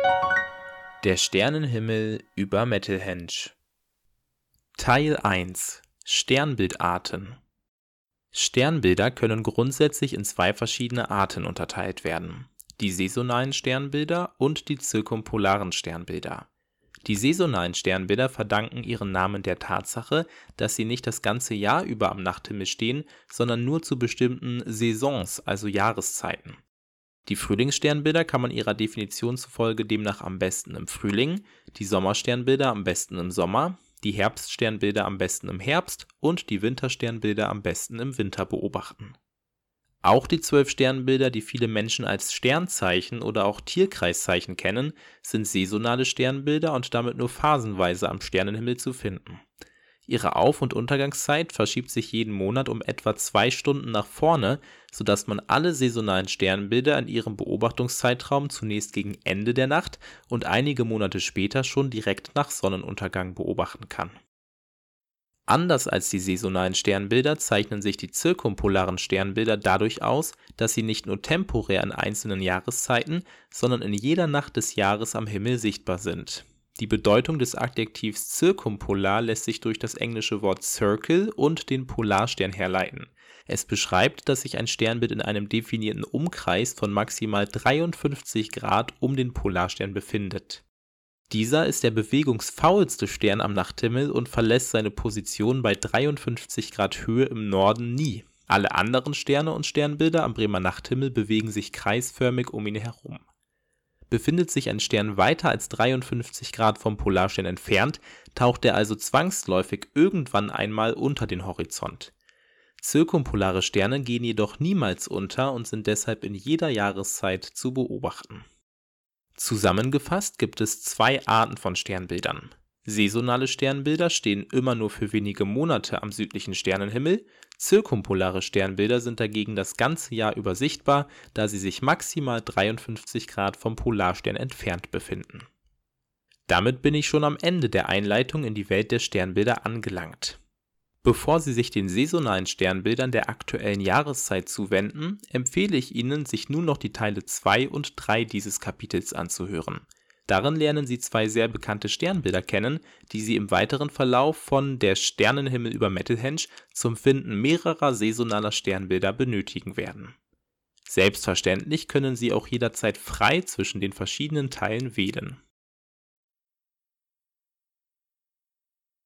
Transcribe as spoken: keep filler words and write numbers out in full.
Der Sternenhimmel über Metelhenge. Teil eins: Sternbildarten. Sternbilder können grundsätzlich in zwei verschiedene Arten unterteilt werden: die saisonalen Sternbilder und die zirkumpolaren Sternbilder. Die saisonalen Sternbilder verdanken ihren Namen der Tatsache, dass sie nicht das ganze Jahr über am Nachthimmel stehen, sondern nur zu bestimmten Saisons, also Jahreszeiten. Die Frühlingssternbilder kann man ihrer Definition zufolge demnach am besten im Frühling, die Sommersternbilder am besten im Sommer, die Herbststernbilder am besten im Herbst und die Wintersternbilder am besten im Winter beobachten. Auch die zwölf Sternbilder, die viele Menschen als Sternzeichen oder auch Tierkreiszeichen kennen, sind saisonale Sternbilder und damit nur phasenweise am Sternenhimmel zu finden. Ihre Auf- und Untergangszeit verschiebt sich jeden Monat um etwa zwei Stunden nach vorne, sodass man alle saisonalen Sternbilder in ihrem Beobachtungszeitraum zunächst gegen Ende der Nacht und einige Monate später schon direkt nach Sonnenuntergang beobachten kann. Anders als die saisonalen Sternbilder zeichnen sich die zirkumpolaren Sternbilder dadurch aus, dass sie nicht nur temporär in einzelnen Jahreszeiten, sondern in jeder Nacht des Jahres am Himmel sichtbar sind. Die Bedeutung des Adjektivs zirkumpolar lässt sich durch das englische Wort circle und den Polarstern herleiten. Es beschreibt, dass sich ein Sternbild in einem definierten Umkreis von maximal dreiundfünfzig Grad um den Polarstern befindet. Dieser ist der bewegungsfaulste Stern am Nachthimmel und verlässt seine Position bei dreiundfünfzig Grad Höhe im Norden nie. Alle anderen Sterne und Sternbilder am Bremer Nachthimmel bewegen sich kreisförmig um ihn herum. Befindet sich ein Stern weiter als dreiundfünfzig Grad vom Polarstern entfernt, taucht er also zwangsläufig irgendwann einmal unter den Horizont. Zirkumpolare Sterne gehen jedoch niemals unter und sind deshalb in jeder Jahreszeit zu beobachten. Zusammengefasst gibt es zwei Arten von Sternbildern. Saisonale Sternbilder stehen immer nur für wenige Monate am südlichen Sternenhimmel, zirkumpolare Sternbilder sind dagegen das ganze Jahr über sichtbar, da sie sich maximal dreiundfünfzig Grad vom Polarstern entfernt befinden. Damit bin ich schon am Ende der Einleitung in die Welt der Sternbilder angelangt. Bevor Sie sich den saisonalen Sternbildern der aktuellen Jahreszeit zuwenden, empfehle ich Ihnen, sich nun noch die Teile zwei und drei dieses Kapitels anzuhören. Darin lernen Sie zwei sehr bekannte Sternbilder kennen, die Sie im weiteren Verlauf von Der Sternenhimmel über Metelhenge zum Finden mehrerer saisonaler Sternbilder benötigen werden. Selbstverständlich können Sie auch jederzeit frei zwischen den verschiedenen Teilen wählen.